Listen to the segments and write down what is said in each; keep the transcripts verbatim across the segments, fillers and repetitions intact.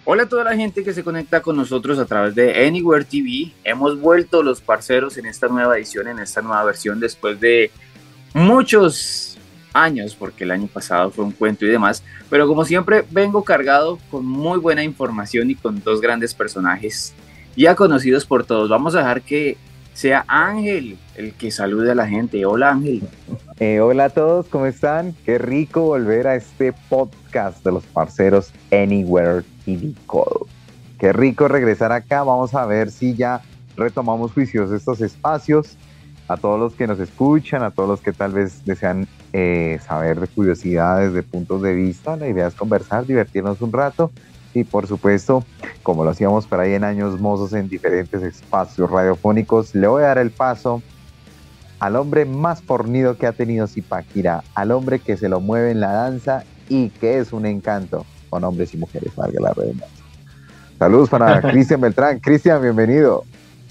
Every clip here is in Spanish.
Hola a toda la gente que se conecta con nosotros a través de Anywhere T V. Hemos vuelto los parceros en esta nueva edición, en esta nueva versión, después de muchos años, porque el año pasado fue un cuento y demás. Pero como siempre, vengo cargado con muy buena información y con dos grandes personajes ya conocidos por todos. Vamos a dejar que sea Ángel el que salude a la gente. Hola, Ángel. Eh, hola a todos, ¿cómo están? Qué rico volver a este podcast de los parceros Anywhere T V Code. Qué rico regresar acá. Vamos a ver si ya retomamos juiciosos estos espacios. A todos los que nos escuchan, a todos los que tal vez desean eh, saber de curiosidades, de puntos de vista, la idea es conversar, divertirnos un rato y por supuesto, como lo hacíamos por ahí en años mozos en diferentes espacios radiofónicos, le voy a dar el paso al hombre más fornido que ha tenido Zipaquirá, al hombre que se lo mueve en la danza y que es un encanto con hombres y mujeres, valga la redundancia. Saludos para Cristian Beltrán. Cristian, bienvenido.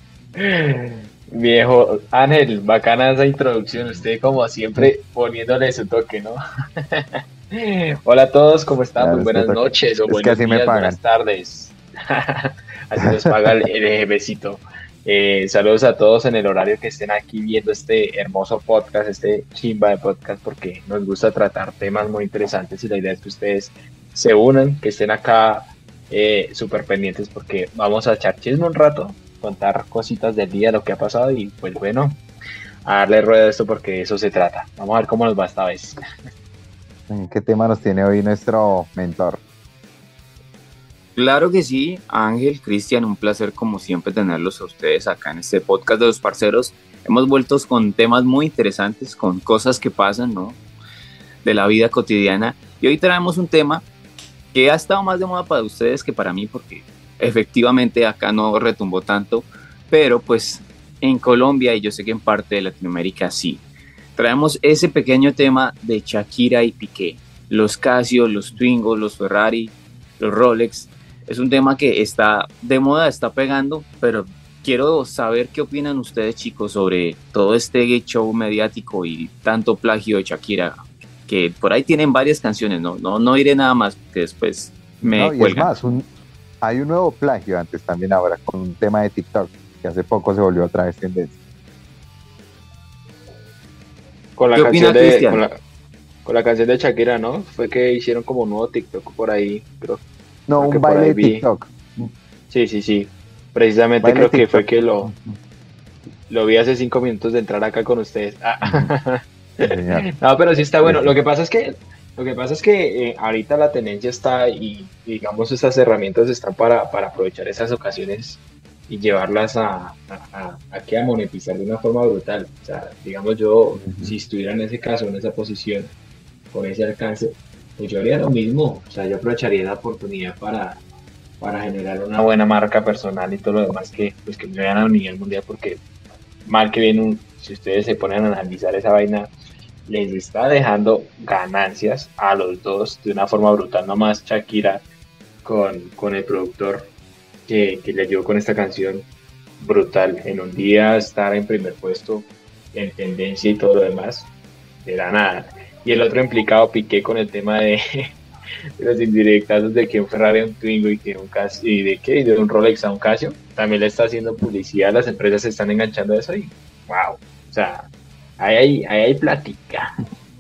Viejo Ángel, bacana esa introducción, usted como siempre poniéndole su toque, ¿no? Hola a todos, ¿cómo están? Claro, Muy buenas es noches o es buenos que así días, me pagan. buenas tardes. Así nos paga el, el jefecito. Eh, saludos a todos en el horario que estén aquí viendo este hermoso podcast, este chimba de podcast, porque nos gusta tratar temas muy interesantes y la idea es que ustedes se unan, que estén acá eh, súper pendientes porque vamos a echar chisme un rato, contar cositas del día, lo que ha pasado y pues bueno, a darle rueda a esto porque de eso se trata. Vamos a ver cómo nos va esta vez. ¿Qué tema nos tiene hoy nuestro mentor? Claro que sí, Ángel, Cristian, un placer como siempre tenerlos a ustedes acá en este podcast de los parceros. Hemos vuelto con temas muy interesantes, con cosas que pasan, ¿no? De la vida cotidiana. Y hoy traemos un tema que ha estado más de moda para ustedes que para mí, porque efectivamente acá no retumbó tanto, pero pues en Colombia y yo sé que en parte de Latinoamérica sí. Traemos ese pequeño tema de Shakira y Piqué, los Casio, los Twingo, los Ferrari, los Rolex. Es un tema que está de moda, está pegando, pero quiero saber qué opinan ustedes, chicos, sobre todo este show mediático y tanto plagio de Shakira, que por ahí tienen varias canciones, no, no, no iré nada más, que después me No, y cuelgan. es más, un, hay un nuevo plagio antes también ahora, con un tema de TikTok, que hace poco se volvió otra vez tendencia. Con la ¿Qué canción opina de Cristian? con la, con la canción de Shakira, ¿no? Fue que hicieron como un nuevo TikTok por ahí, creo. No, Creo que un por baile ahí de vi. TikTok. Sí, sí, sí. Precisamente Baile creo de que fue TikTok. que lo, lo vi hace cinco minutos de entrar acá con ustedes. Ah. Sí, señor. No, pero sí está bueno. Sí, Lo sí. que pasa es que, lo que pasa es que eh, ahorita la tendencia está y, y digamos estas herramientas están para, para aprovechar esas ocasiones y llevarlas a, a, a, a que a monetizar de una forma brutal. O sea, digamos yo, Ujú. si estuviera en ese caso, en esa posición, con ese alcance, pues yo haría lo mismo. O sea, yo aprovecharía la oportunidad para, para generar una buena marca personal y todo lo demás que, pues, que me vean a nivel mundial, porque mal que bien, un- si ustedes se ponen a analizar esa vaina, les está dejando ganancias a los dos de una forma brutal. Nomás Shakira con, con el productor que, que le ayudó con esta canción brutal. En un día estar en primer puesto, en tendencia y todo lo demás, de la nada. Y el otro implicado, Piqué, con el tema de, de los indirectazos de que un Ferrari a un Twingo y que un Casio, y de que de un Rolex a un Casio, también le está haciendo publicidad, las empresas se están enganchando a eso y wow, o sea, ahí hay, ahí hay plática.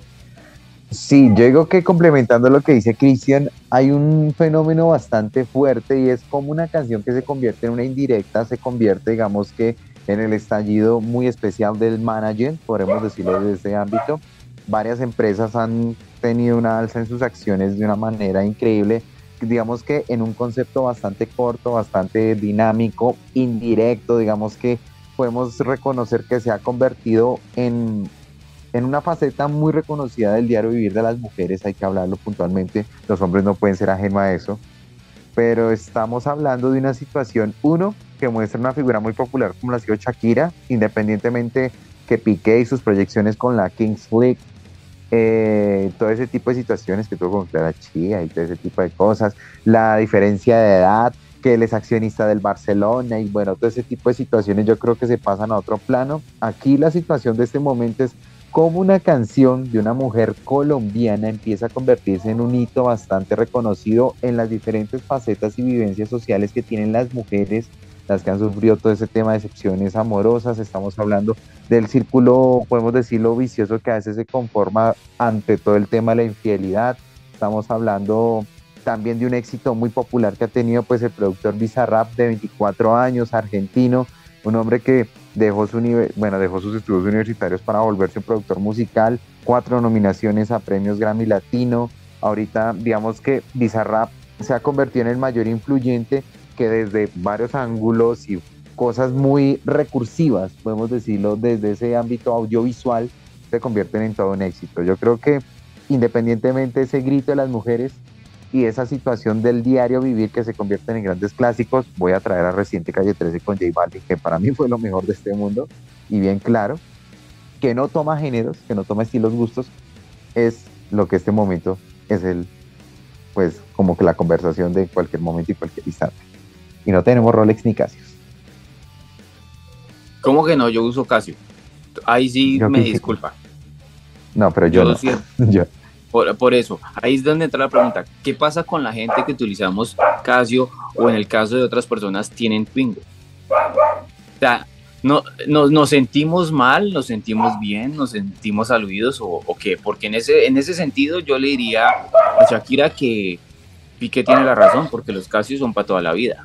Sí, yo digo que complementando lo que dice Cristian, hay un fenómeno bastante fuerte y es como una canción que se convierte en una indirecta, se convierte, digamos que, en el estallido muy especial del management, podremos decirlo desde ese ámbito. Varias empresas han tenido una alza en sus acciones de una manera increíble, digamos que en un concepto bastante corto, bastante dinámico, indirecto, digamos que podemos reconocer que se ha convertido en en una faceta muy reconocida del diario vivir de las mujeres, hay que hablarlo puntualmente, los hombres no pueden ser ajenos a eso, pero estamos hablando de una situación, uno, que muestra una figura muy popular como la ha sido Shakira, independientemente que Piqué y sus proyecciones con la Kings League, eh, todo ese tipo de situaciones que tuvo con Clara Chía y todo ese tipo de cosas, la diferencia de edad, que él es accionista del Barcelona y bueno, todo ese tipo de situaciones yo creo que se pasan a otro plano. Aquí la situación de este momento es cómo una canción de una mujer colombiana empieza a convertirse en un hito bastante reconocido en las diferentes facetas y vivencias sociales que tienen las mujeres, las que han sufrido todo ese tema de decepciones amorosas. Estamos hablando del círculo, podemos decirlo, vicioso que a veces se conforma ante todo el tema de la infidelidad. Estamos hablando también de un éxito muy popular que ha tenido pues el productor Bizarrap, de veinticuatro años, argentino, un hombre que dejó, su nivel, bueno, dejó sus estudios universitarios para volverse un productor musical, cuatro nominaciones a premios Grammy Latino. Ahorita digamos que Bizarrap se ha convertido en el mayor influyente que desde varios ángulos y cosas muy recursivas, podemos decirlo, desde ese ámbito audiovisual, se convierten en todo un éxito. Yo creo que independientemente de ese grito de las mujeres y esa situación del diario vivir que se convierten en grandes clásicos, voy a traer a Residente Calle trece con J Balvin, que para mí fue lo mejor de este mundo, y bien claro, que no toma géneros, que no toma estilos, gustos, es lo que este momento es el, pues como que la conversación de cualquier momento y cualquier instante. Y no tenemos Rolex ni Casios. ¿Cómo que no? Yo uso Casio. Ahí sí Yo me quise... disculpa. No, pero yo, yo no. Sí, yo. Por, por eso, ahí es donde entra la pregunta. ¿Qué pasa con la gente que utilizamos Casio o en el caso de otras personas tienen Twingo? O sea, no, no, ¿nos sentimos mal? ¿Nos sentimos bien? ¿Nos sentimos aludidos? ¿O, o qué? Porque en ese, en ese sentido yo le diría a Shakira que Piqué tiene la razón, porque los Casios son para toda la vida.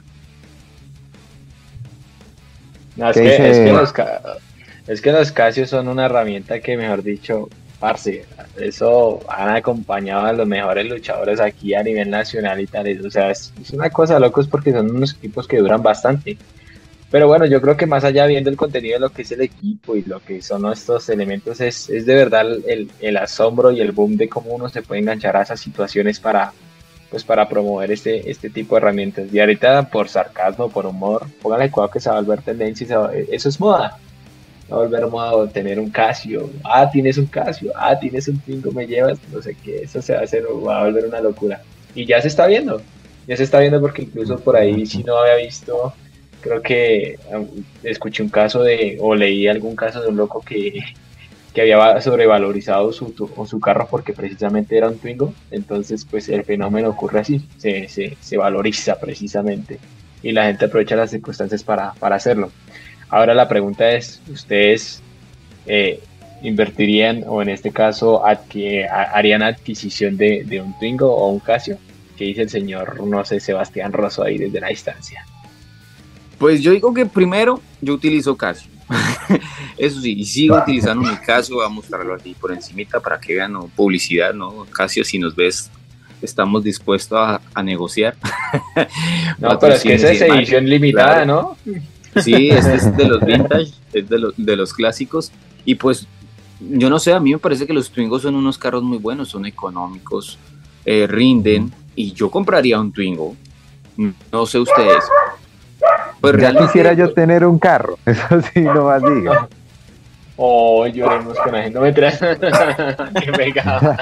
No, es, que, es, que los, es que los Casios son una herramienta que, mejor dicho, parce, eso han acompañado a los mejores luchadores aquí a nivel nacional y tal. O sea, es, es una cosa de locos porque son unos equipos que duran bastante. Pero bueno, yo creo que más allá viendo el contenido de lo que es el equipo y lo que son estos elementos, es, es de verdad el, el asombro y el boom de cómo uno se puede enganchar a esas situaciones para, pues para promover este, este tipo de herramientas. Y ahorita por sarcasmo, por humor, pónganle cuidado que se va a volver tendencia y se va, eso es moda. Va a volver moda tener un Casio. Ah, tienes un Casio. Ah, tienes un Twingo, me llevas. No sé qué, eso se va a hacer, va a volver una locura. Y ya se está viendo. Ya se está viendo porque incluso por ahí, si no había visto, creo que um, escuché un caso de, o leí algún caso de un loco que, que había sobrevalorizado su, su carro porque precisamente era un Twingo. Entonces, pues el fenómeno ocurre así, se, se, se valoriza precisamente. Y la gente aprovecha las circunstancias para, para hacerlo. Ahora la pregunta es, ¿ustedes eh, invertirían o en este caso adqu- harían adquisición de, de un Twingo o un Casio? ¿Qué dice el señor, no sé, Sebastián Rosso ahí desde la distancia? Pues yo digo que primero yo utilizo Casio. Eso sí, y sigo utilizando mi Casio, voy a mostrarlo aquí por encimita para que vean, ¿no? Publicidad, ¿no? Casio, si nos ves, estamos dispuestos a, a negociar. No, pero es que esa es edición limitada, claro. ¿No? Sí, este es de los vintage, es de los, de los clásicos. Y pues, yo no sé, a mí me parece que los Twingos son unos carros muy buenos, son económicos, eh, rinden, y yo compraría un Twingo. No sé ustedes. Pues ya quisiera yo tener un carro, eso sí, no más diga. Oh, lloremos con la gente, no me traes. Qué pegado.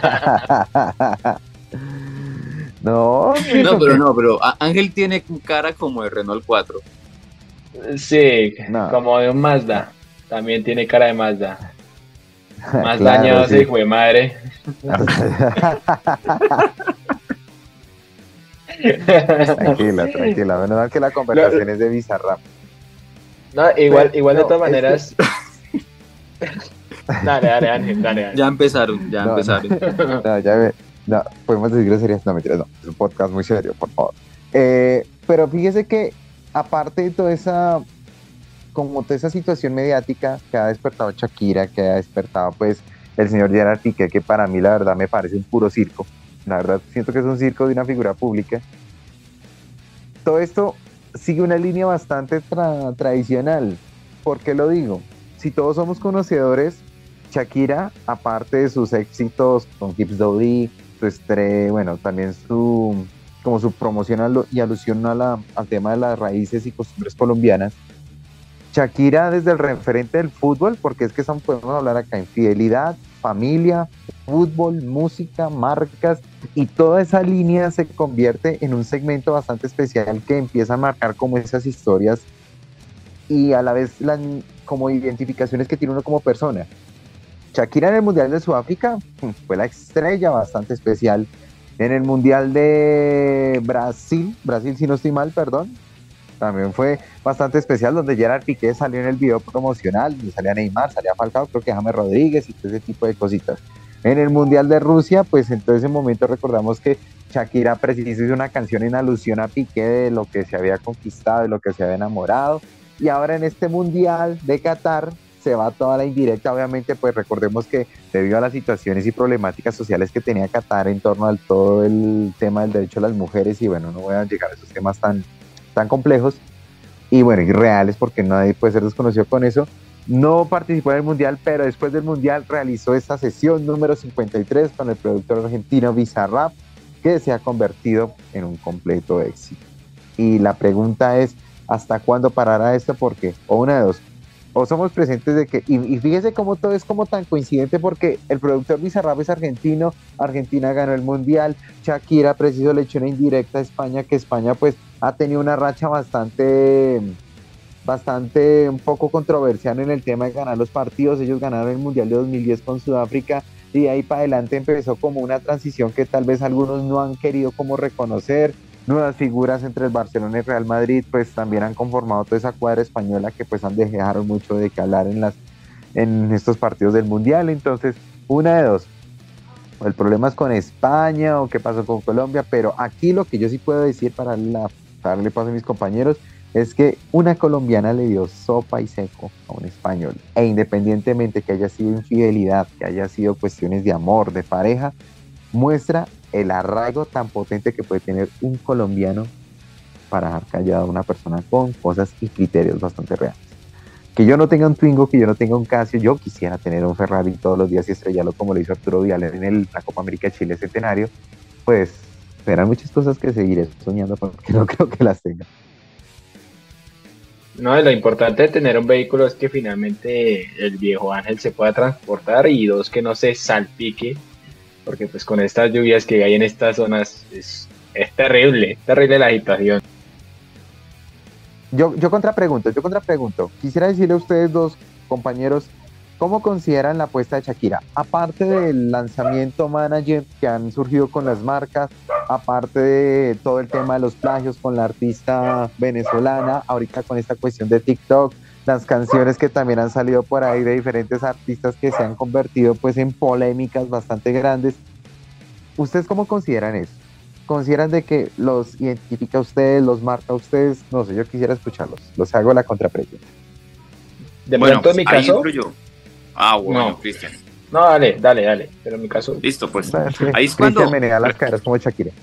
No, no, pero no, pero Ángel tiene cara como de Renault cuatro. Sí, no. Como de un Mazda. También tiene cara de Mazda. Más claro, dañado, sí. Hijo de madre. Tranquila, tranquila. Bueno, que la conversación no, es de Bizarrap. No, igual, pero, igual no, de todas maneras. Que... dale, dale, Ángel, dale, dale. Ya empezaron, ya no, empezaron. No, no, ya ve, no, podemos decir groserías. No, mentiras, no. Es un podcast muy serio, por favor. Eh, pero fíjese que aparte de toda esa, como toda esa situación mediática que ha despertado Shakira, que ha despertado pues el señor Gerard Piqué, que para mí la verdad me parece un puro circo, la verdad siento que es un circo de una figura pública, todo esto sigue una línea bastante tra- tradicional. ¿Por qué lo digo? Si todos somos conocedores, Shakira, aparte de sus éxitos con Hips Dodi, su estre, bueno, también su... como su promoción y alusión a la, al tema de las raíces y costumbres colombianas, Shakira desde el referente del fútbol, porque es que son, podemos hablar acá, infidelidad, familia, fútbol, música, marcas, y toda esa línea se convierte en un segmento bastante especial que empieza a marcar como esas historias y a la vez las, como identificaciones que tiene uno como persona. Shakira en el Mundial de Sudáfrica fue la estrella bastante especial. En el Mundial de Brasil, Brasil si no estoy mal, perdón, también fue bastante especial, donde Gerard Piqué salió en el video promocional, y salía Neymar, salía Falcao, creo que James Rodríguez y todo ese tipo de cositas. En el Mundial de Rusia, pues en todo ese momento recordamos que Shakira precisamente hizo una canción en alusión a Piqué de lo que se había conquistado, de lo que se había enamorado, y ahora en este Mundial de Qatar se va toda la indirecta, obviamente, pues recordemos que debido a las situaciones y problemáticas sociales que tenía Qatar en torno al todo el tema del derecho a las mujeres, y bueno, no voy a llegar a esos temas tan, tan complejos, y bueno, y reales, porque nadie puede ser desconocido con eso. No participó en el Mundial, pero después del Mundial realizó esta sesión número cincuenta y tres con el productor argentino Bizarrap, que se ha convertido en un completo éxito. Y la pregunta es, ¿hasta cuándo parará esto? Porque, o una de dos, o somos presentes de que, y, y fíjese cómo todo es como tan coincidente, porque el productor Bizarrap es argentino, Argentina ganó el Mundial, Shakira preciso le echó una indirecta a España, que España pues ha tenido una racha bastante... bastante un poco controversial en el tema de ganar los partidos. Ellos ganaron el Mundial de dos mil diez con Sudáfrica y de ahí para adelante empezó como una transición que tal vez algunos no han querido como reconocer. Nuevas figuras entre el Barcelona y el Real Madrid pues también han conformado toda esa cuadra española que pues han dejado mucho de que hablar en, las, en estos partidos del Mundial. Entonces, una de dos, o el problema es con España o qué pasó con Colombia, pero aquí lo que yo sí puedo decir para, la, para darle paso a mis compañeros es que una colombiana le dio sopa y seco a un español, e independientemente que haya sido infidelidad, que haya sido cuestiones de amor, de pareja, muestra el arraigo tan potente que puede tener un colombiano para dejar callado a una persona con cosas y criterios bastante reales. Que yo no tenga un Twingo, que yo no tenga un Casio, yo quisiera tener un Ferrari todos los días y estrellarlo como lo hizo Arturo Vidal en el, la Copa América de Chile Centenario, pues serán muchas cosas que seguiré soñando porque no creo que las tenga. No, lo importante de tener un vehículo es que finalmente el viejo ángel se pueda transportar y dos, que no se salpique, porque pues con estas lluvias que hay en estas zonas es, es terrible, terrible la agitación. Yo, yo contrapregunto, yo contrapregunto. Quisiera decirle a ustedes dos, compañeros, ¿cómo consideran la apuesta de Shakira? Aparte del lanzamiento manager que han surgido con las marcas, aparte de todo el tema de los plagios con la artista venezolana, ahorita con esta cuestión de TikTok, las canciones que también han salido por ahí de diferentes artistas que se han convertido pues en polémicas bastante grandes. ¿Ustedes cómo consideran eso? ¿Consideran de que los identifica a ustedes, los marca a ustedes? No sé, yo quisiera escucharlos. Los hago la contrapregunta. De bueno, pronto en mi ahí caso... entro yo. Ah, bueno, no. Cristian. No, dale, dale, dale. Pero en mi caso... Listo, pues. Sí, ahí es Cristian cuando... menea las caras como Shakira.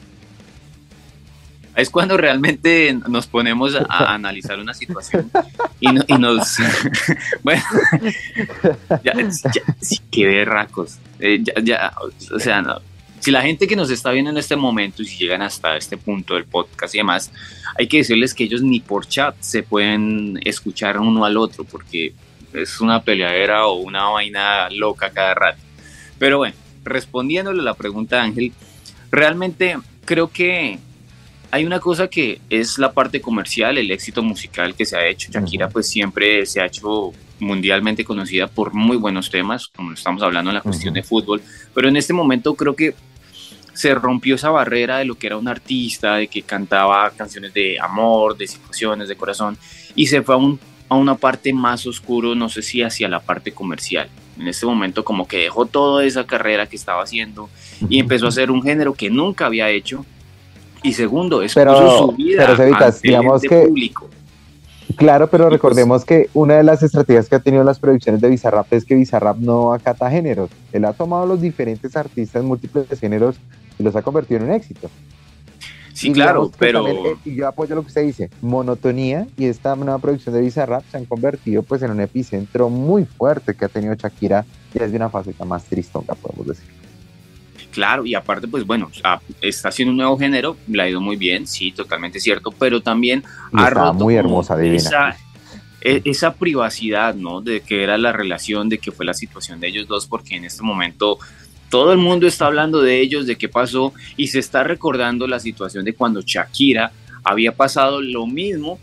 Es cuando realmente nos ponemos a, a analizar una situación y, no, y nos... bueno, ya, ya, sí, qué berracos. Eh, ya, ya, o sea, no. Si la gente que nos está viendo en este momento y si llegan hasta este punto del podcast y demás, hay que decirles que ellos ni por chat se pueden escuchar uno al otro porque es una peleadera o una vaina loca cada rato. Pero bueno, respondiéndole a la pregunta de Ángel, realmente creo que hay una cosa que es la parte comercial, el éxito musical que se ha hecho. Shakira pues siempre se ha hecho mundialmente conocida por muy buenos temas, como estamos hablando en la cuestión uh-huh. de fútbol, pero en este momento creo que se rompió esa barrera de lo que era un artista, de que cantaba canciones de amor, de situaciones, de corazón, y se fue a, un, a una parte más oscuro, no sé si hacia la parte comercial. En este momento como que dejó toda esa carrera que estaba haciendo y empezó a hacer un género que nunca había hecho. Y segundo, expuso pero, su vida pero Cevitas, digamos que, público. Claro, pero recordemos pues, que una de las estrategias que ha tenido las producciones de Bizarrap es que Bizarrap no acata géneros. Él ha tomado los diferentes artistas múltiples géneros y los ha convertido en un éxito. Sí, y claro, pero... También, eh, y yo apoyo lo que usted dice, Monotonía y esta nueva producción de Bizarrap se han convertido pues en un epicentro muy fuerte que ha tenido Shakira y es de una faceta más tristonga, podemos decir. Claro, y aparte, pues bueno, está haciendo un nuevo género, le ha ido muy bien, sí, totalmente cierto, pero también y ha roto muy hermosa, divina. Esa, esa privacidad, ¿no? De que era la relación, de que fue la situación de ellos dos, porque en este momento todo el mundo está hablando de ellos, de qué pasó, y se está recordando la situación de cuando Shakira había pasado lo mismo,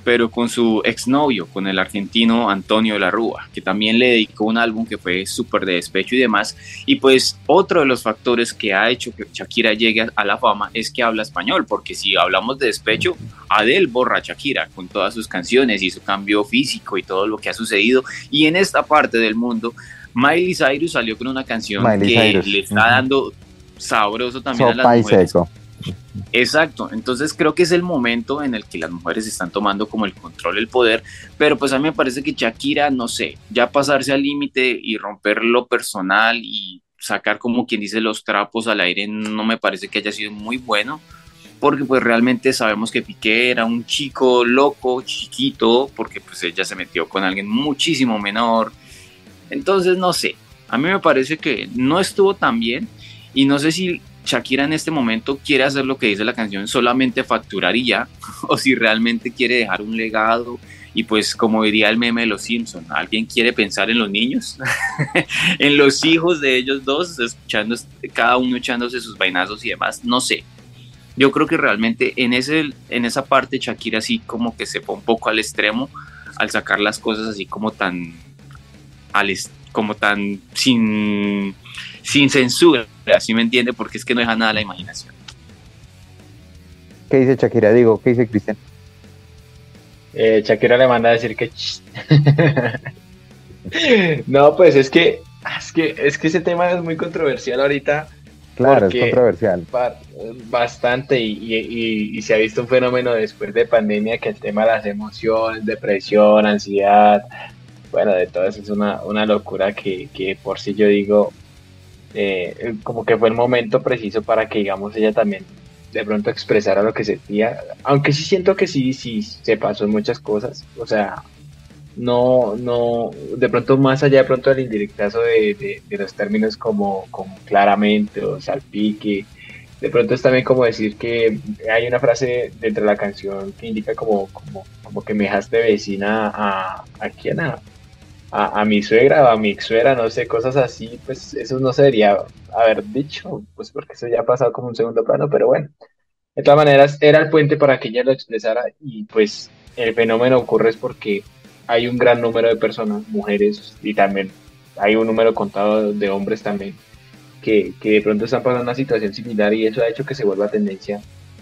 pero con su exnovio, con el argentino Antonio de la Rúa, que también le dedicó un álbum que fue súper de despecho y demás. Y pues otro de los factores que ha hecho que Shakira llegue a la fama es que habla español, porque si hablamos de despecho, Adele borra a Shakira con todas sus canciones y su cambio físico y todo lo que ha sucedido. Y en esta parte del mundo, Miley Cyrus salió con una canción Miley que Cyrus. le está uh-huh. dando sabroso también Sopa a las mujeres. Y seco. Exacto, entonces creo que es el momento en el que las mujeres están tomando como el control, el poder, pero pues a mí me parece que Shakira, no sé, ya pasarse al límite y romper lo personal y sacar como quien dice los trapos al aire no me parece que haya sido muy bueno, porque pues realmente sabemos que Piqué era un chico loco, chiquito, porque pues ella se metió con alguien muchísimo menor, entonces no sé, a mí me parece que no estuvo tan bien y no sé si Shakira en este momento quiere hacer lo que dice la canción, solamente facturar y ya, o si realmente quiere dejar un legado y pues como diría el meme de los Simpson, ¿alguien quiere pensar en los niños? En los hijos de ellos dos, escuchando, cada uno echándose sus vainazos y demás, no sé. Yo creo que realmente en, ese, en esa parte Shakira sí como que se fue un poco al extremo al sacar las cosas así como tan, al, como tan sin... sin censura, ¿sí me entiende? Porque es que no deja nada a la imaginación. ¿Qué dice Shakira? Digo, ¿qué dice Cristian? Eh, Shakira le manda a decir que... No, pues es que, es que es que ese tema es muy controversial ahorita. Claro, es controversial. Bastante, y, y, y se ha visto un fenómeno después de pandemia que el tema de las emociones, depresión, ansiedad, bueno, de todo eso es una, una locura que, que por sí yo digo... Eh, como que fue el momento preciso para que, digamos, ella también de pronto expresara lo que sentía, aunque sí siento que sí, sí se pasó en muchas cosas, o sea, no, no, de pronto más allá de pronto del indirectazo de, de, de los términos como, como claramente o salpique, de pronto es también como decir que hay una frase dentro de la canción que indica como, como, como que me dejaste vecina a, a quién, a A, a mi suegra o a mi ex suegra, no sé, cosas así, pues eso no se debería haber dicho, pues porque eso ya ha pasado como un segundo plano, pero bueno, de todas maneras era el puente para que ella lo expresara y pues el fenómeno ocurre es porque hay un gran número de personas, mujeres y también hay un número contado de hombres también, que, que de pronto están pasando una situación similar y eso ha hecho que se vuelva tendencia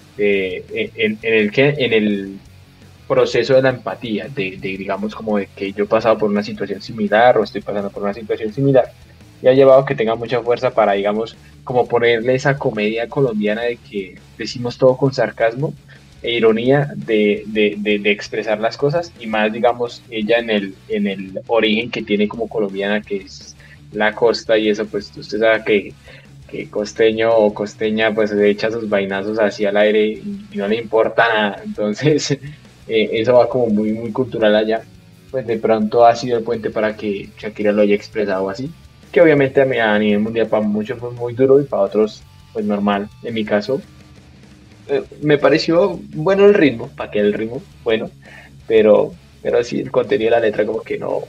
eh, en, en el que, en el proceso de la empatía, de, de digamos como de que yo he pasado por una situación similar o estoy pasando por una situación similar y ha llevado a que tenga mucha fuerza para, digamos, como ponerle esa comedia colombiana de que decimos todo con sarcasmo e ironía de, de, de, de expresar las cosas y más, digamos, ella en el, en el origen que tiene como colombiana, que es la costa y eso, pues usted sabe que, que costeño o costeña pues se echa sus vainazos así al aire y, y no le importa nada, entonces... Eh, eso va como muy, muy cultural allá, pues de pronto ha sido el puente para que Shakira lo haya expresado así, que obviamente a, a nivel mundial para muchos fue muy duro y para otros pues normal, en mi caso eh, me pareció bueno el ritmo, para que el ritmo, bueno, pero, pero sí el contenido de la letra como que no,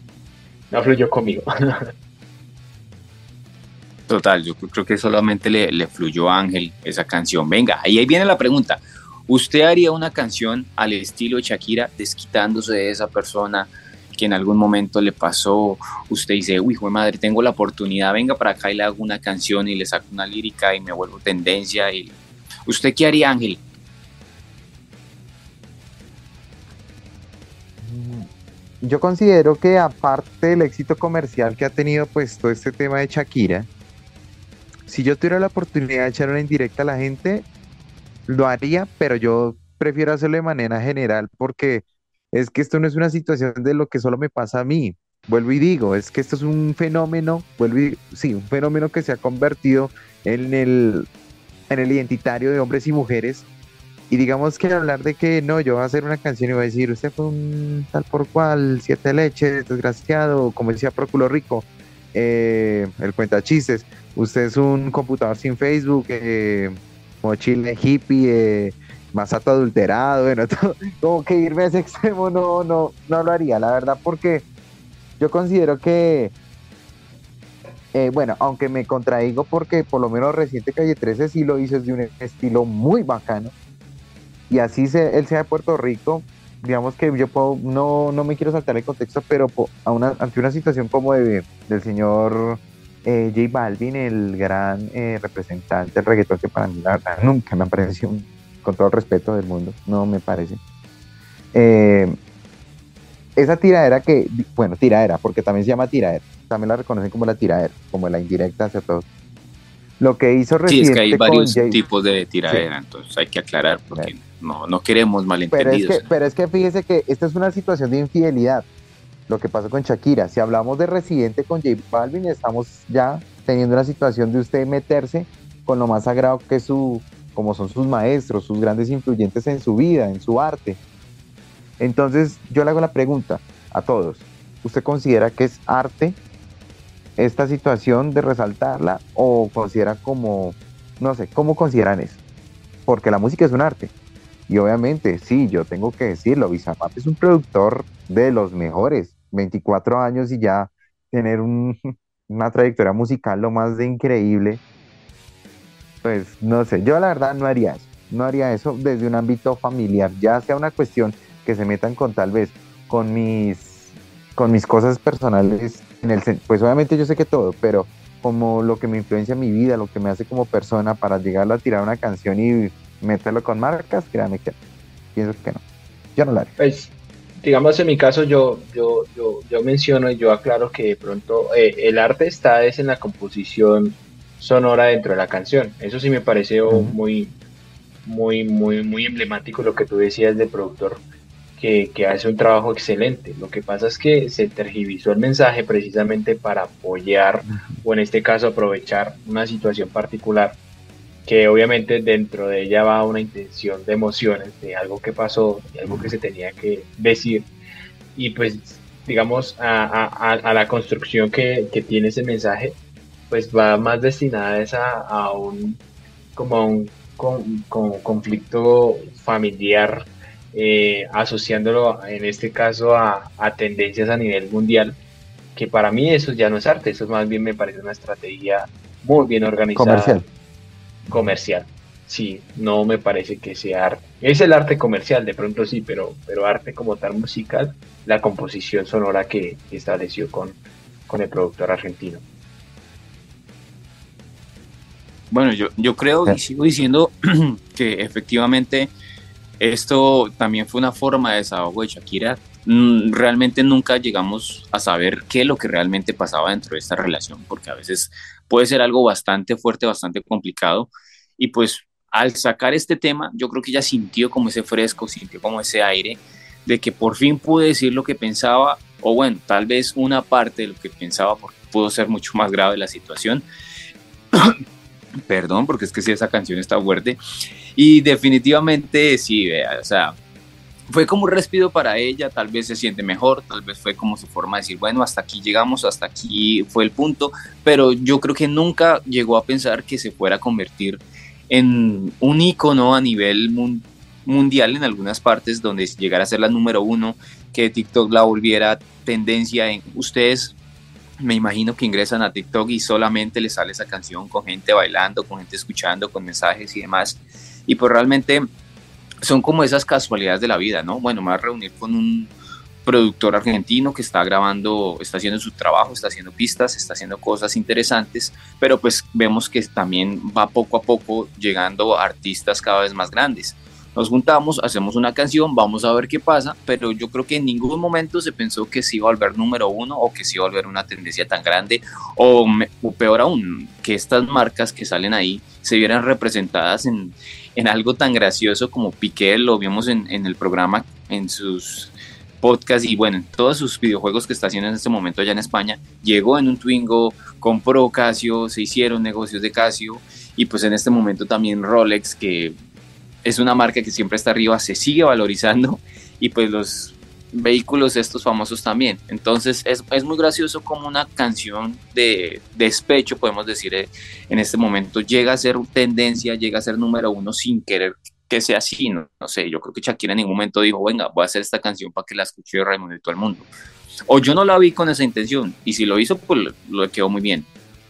no fluyó conmigo. Total, yo creo que solamente le, le fluyó a Ángel esa canción. Venga, ahí, ahí viene la pregunta. ¿Usted haría una canción al estilo de Shakira, desquitándose de esa persona que en algún momento le pasó? Usted dice, uy, hijo de madre, tengo la oportunidad, venga para acá y le hago una canción y le saco una lírica y me vuelvo tendencia. Y... ¿Usted qué haría, Ángel? Yo considero que aparte del éxito comercial que ha tenido pues todo este tema de Shakira, si yo tuviera la oportunidad de echar una indirecta a la gente, lo haría, pero yo prefiero hacerlo de manera general porque es que esto no es una situación de lo que solo me pasa a mí. Vuelvo y digo, es que esto es un fenómeno, vuelvo y, sí, un fenómeno que se ha convertido en el, en el identitario de hombres y mujeres. Y digamos que hablar de que no, yo voy a hacer una canción y voy a decir, usted fue un tal por cual, siete leches, desgraciado, como decía Próculo Rico, eh, el cuenta chistes, usted es un computador sin Facebook, eh, mochila hippie, eh, masato adulterado, bueno, todo, como que irme a ese extremo no, no, no lo haría, la verdad, porque yo considero que, eh, bueno, aunque me contradigo porque por lo menos reciente Calle trece sí lo hizo de un estilo muy bacano, y así se, él sea de Puerto Rico, digamos que yo puedo, no, no me quiero saltar el contexto, pero po- a una, ante una situación como de, del señor eh, J Balvin, el gran eh, representante del reggaetón, que para mí la verdad nunca me ha parecido, un- con todo el respeto del mundo, no me parece. Eh, esa tiradera que, bueno, tiradera, porque también se llama tiradera, también la reconocen como la tiradera, como la indirecta hacia todos. Lo que hizo Sí, es que hay Residente con varios J, tipos de sí, tiradera, entonces hay que aclarar porque no, no queremos pero es malentendidos. que, pero es que fíjese que esta es una situación de infidelidad, lo que pasó con Shakira. Si hablamos de Residente con J Balvin, estamos ya teniendo una situación de usted meterse con lo más sagrado que es su, como son sus maestros, sus grandes influyentes en su vida, en su arte. Entonces, yo le hago la pregunta a todos. ¿Usted considera que es arte esta situación de resaltarla o considera como, no sé, cómo consideran eso? Porque la música es un arte. Y obviamente, sí, yo tengo que decirlo, Bizarrap es un productor de los mejores, veinticuatro años y ya tener un, una trayectoria musical lo más de increíble, pues no sé, yo la verdad no haría eso, no haría eso desde un ámbito familiar, ya sea una cuestión que se metan con tal vez con mis, con mis cosas personales, en el, sen- pues obviamente yo sé que todo, pero como lo que me influencia en mi vida, lo que me hace como persona para llegar a tirar una canción y meterlo con marcas, créanme que no. Pienso que no. Yo no lo haré. Pues, digamos, en mi caso, yo, yo, yo, yo menciono y yo aclaro que de pronto eh, el arte está es en la composición sonora dentro de la canción. Eso sí me pareció Ujú. muy, muy, muy, muy emblemático lo que tú decías de productor que, que hace un trabajo excelente. Lo que pasa es que se tergiversó el mensaje precisamente para apoyar o en este caso aprovechar una situación particular que obviamente dentro de ella va una intención de emociones, de algo que pasó, de algo que se tenía que decir y pues digamos a, a, a la construcción que, que, tiene ese mensaje pues va más destinada a, esa, a un como a un con, con conflicto familiar eh, asociándolo en este caso a, a tendencias a nivel mundial que para mí eso ya no es arte, eso más bien me parece una estrategia muy bien organizada Comercial. comercial. Sí, no me parece que sea arte. Es el arte comercial, de pronto sí, pero, pero arte como tal musical, la composición sonora que, que estableció con, con el productor argentino. Bueno, yo, yo creo y sigo diciendo que efectivamente esto también fue una forma de desahogo de Shakira. Realmente nunca llegamos a saber qué es lo que realmente pasaba dentro de esta relación, porque a veces puede ser algo bastante fuerte, bastante complicado. Y pues al sacar este tema, yo creo que ella sintió como ese fresco, sintió como ese aire de que por fin pude decir lo que pensaba, o bueno, tal vez una parte de lo que pensaba, porque pudo ser mucho más grave la situación. Perdón, porque es que sí, esa canción está fuerte. Y definitivamente sí, vea, o sea, fue como un respiro para ella, tal vez se siente mejor, tal vez fue como su forma de decir, bueno, hasta aquí llegamos, hasta aquí fue el punto, pero yo creo que nunca llegó a pensar que se fuera a convertir en un ícono a nivel mun mundial en algunas partes, donde llegara a ser la número uno, que TikTok la volviera tendencia en ustedes. Me imagino que ingresan a TikTok y solamente les sale esa canción con gente bailando, con gente escuchando, con mensajes y demás. Y pues realmente son como esas casualidades de la vida, ¿no? Bueno, me voy a reunir con un productor argentino que está grabando, está haciendo su trabajo, está haciendo pistas, está haciendo cosas interesantes, pero pues vemos que también va poco a poco llegando a artistas cada vez más grandes. Nos juntamos, hacemos una canción, vamos a ver qué pasa, pero yo creo que en ningún momento se pensó que se iba a volver número uno o que se iba a volver una tendencia tan grande, o, o peor aún, que estas marcas que salen ahí se vieran representadas en, en algo tan gracioso como Piqué, lo vimos en, en el programa, en sus podcasts y bueno, en todos sus videojuegos que está haciendo en este momento allá en España. Llegó en un Twingo, compró Casio, se hicieron negocios de Casio y pues en este momento también Rolex, que es una marca que siempre está arriba, se sigue valorizando y pues los vehículos estos famosos también. Entonces es, es muy gracioso como una canción de despecho, podemos decir, en este momento llega a ser tendencia, llega a ser número uno sin querer que sea así, no, no sé, yo creo que Shakira en ningún momento dijo, venga, voy a hacer esta canción para que la escuche Raimundo y todo el mundo. O yo no la vi con esa intención, y si lo hizo, pues lo quedó muy bien.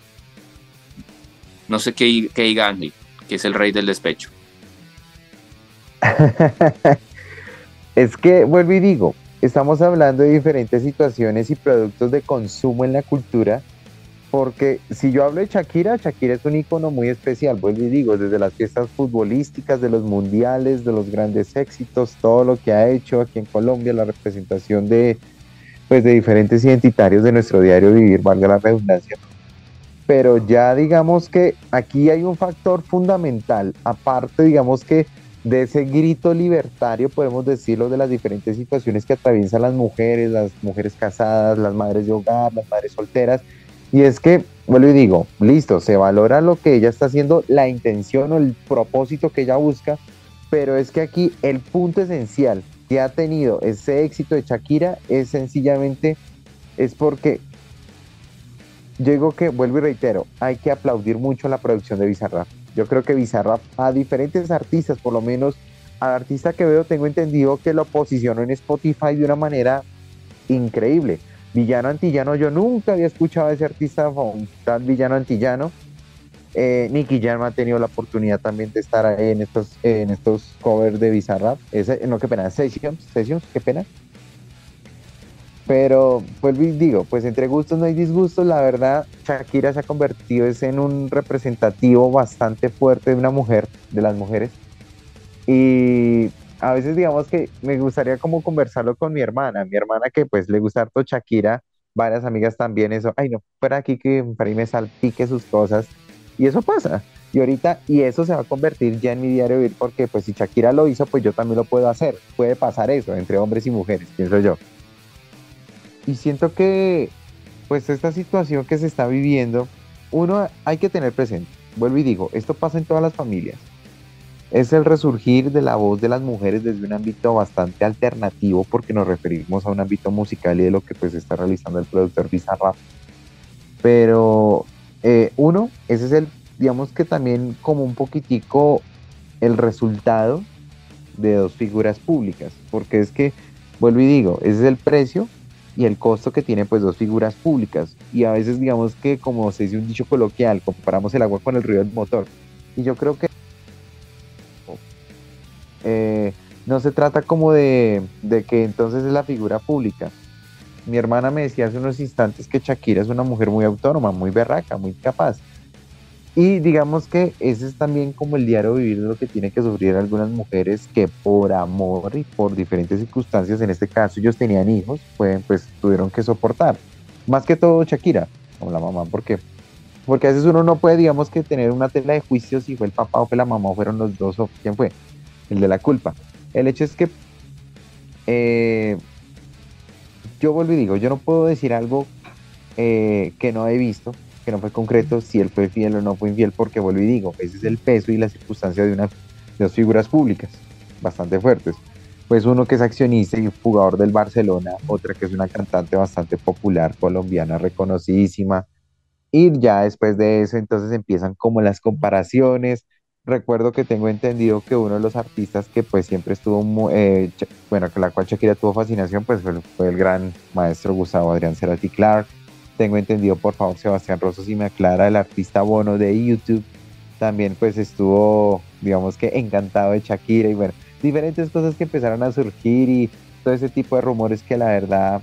No sé qué, qué diga Ángel, que es el rey del despecho. Es que, vuelvo y digo, estamos hablando de diferentes situaciones y productos de consumo en la cultura, porque si yo hablo de Shakira, Shakira es un icono muy especial, vuelvo y digo, desde las fiestas futbolísticas, de los mundiales, de los grandes éxitos, todo lo que ha hecho aquí en Colombia, la representación de, pues, de diferentes identitarios de nuestro diario vivir, valga la redundancia. Pero ya digamos que aquí hay un factor fundamental, aparte digamos que de ese grito libertario, podemos decirlo, de las diferentes situaciones que atraviesan las mujeres, las mujeres casadas, las madres de hogar, las madres solteras, y es que, vuelvo y digo, listo, se valora lo que ella está haciendo, la intención o el propósito que ella busca, pero es que aquí el punto esencial que ha tenido ese éxito de Shakira es sencillamente, es porque yo digo que, vuelvo y reitero, hay que aplaudir mucho la producción de Bizarrap. Yo creo que Bizarrap a diferentes artistas, por lo menos al artista que veo, tengo entendido que lo posicionó en Spotify de una manera increíble. Villano Antillano, yo nunca había escuchado a ese artista, un tal Villano Antillano. Eh, Nicky Jam ha tenido la oportunidad también de estar ahí en estos, en estos covers de Bizarrap. Ese, no, qué pena, Sessions, Sessions, qué pena. Pero, pues digo, pues entre gustos no hay disgustos, la verdad, Shakira se ha convertido es en un representativo bastante fuerte de una mujer, de las mujeres, y a veces digamos que me gustaría como conversarlo con mi hermana, mi hermana que pues le gusta harto Shakira, varias amigas también, eso, ay no, para aquí que para ahí me salpique sus cosas, y eso pasa, y ahorita, y eso se va a convertir ya en mi diario vivir, porque pues si Shakira lo hizo, pues yo también lo puedo hacer, puede pasar eso entre hombres y mujeres, pienso yo. Y siento que, pues, esta situación que se está viviendo, uno hay que tener presente. Vuelvo y digo, esto pasa en todas las familias. Es el resurgir de la voz de las mujeres desde un ámbito bastante alternativo, porque nos referimos a un ámbito musical y de lo que pues está realizando el productor Bizarrap. Pero, eh, uno, ese es el, digamos que también como un poquitico el resultado de dos figuras públicas, porque es que, vuelvo y digo, ese es el precio y el costo que tienen pues dos figuras públicas, y a veces digamos que, como se dice un dicho coloquial, comparamos el agua con el ruido del motor, y yo creo que eh, no se trata como de, de que entonces es la figura pública. Mi hermana me decía hace unos instantes que Shakira es una mujer muy autónoma, muy berraca, muy capaz. Y digamos que ese es también como el diario vivir de lo que tienen que sufrir algunas mujeres que por amor y por diferentes circunstancias, en este caso ellos tenían hijos, pues, pues tuvieron que soportar. Más que todo Shakira, como la mamá, porque porque a veces uno no puede, digamos, que tener una tela de juicio si fue el papá o fue la mamá o fueron los dos o quién fue el de la culpa. El hecho es que eh, yo vuelvo y digo, yo no puedo decir algo eh, que no he visto, que no fue concreto, si él fue fiel o no fue infiel, porque vuelvo y digo, ese es el peso y la circunstancia de, una, de dos figuras públicas bastante fuertes. Pues uno que es accionista y jugador del Barcelona, otra que es una cantante bastante popular, colombiana, reconocidísima, y ya después de eso, entonces empiezan como las comparaciones. Recuerdo que tengo entendido que uno de los artistas que pues siempre estuvo, mu- eh, Ch- bueno, con la cual Shakira tuvo fascinación, pues fue, fue el gran maestro Gustavo Adrián Cerati Clark. Tengo entendido, por favor, Sebastián Rosso, si me aclara, el artista Bono de YouTube, también pues estuvo, digamos que encantado de Shakira, y bueno, diferentes cosas que empezaron a surgir y todo ese tipo de rumores que la verdad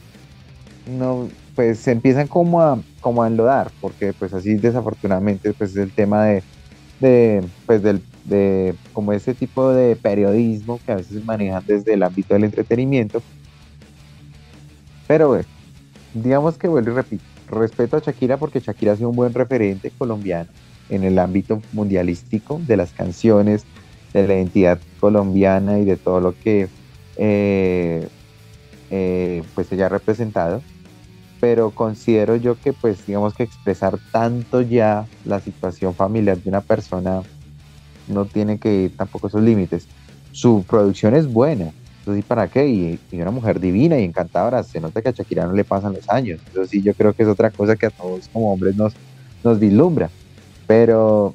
no, pues se empiezan como a, como a enlodar, porque pues así desafortunadamente pues es el tema de, de pues del, de como ese tipo de periodismo que a veces manejan desde el ámbito del entretenimiento, pero bueno, digamos que vuelvo y repito, respeto a Shakira porque Shakira ha sido un buen referente colombiano en el ámbito mundialístico de las canciones, de la identidad colombiana y de todo lo que eh, eh, pues ella ha representado, pero considero yo que pues digamos que expresar tanto ya la situación familiar de una persona no tiene que ir tampoco a esos límites. Su producción es buena, eso sí, ¿para qué? Y, y una mujer divina y encantadora, se nota que a Shakira no le pasan los años, eso sí, yo creo que es otra cosa que a todos como hombres nos, nos vislumbra, pero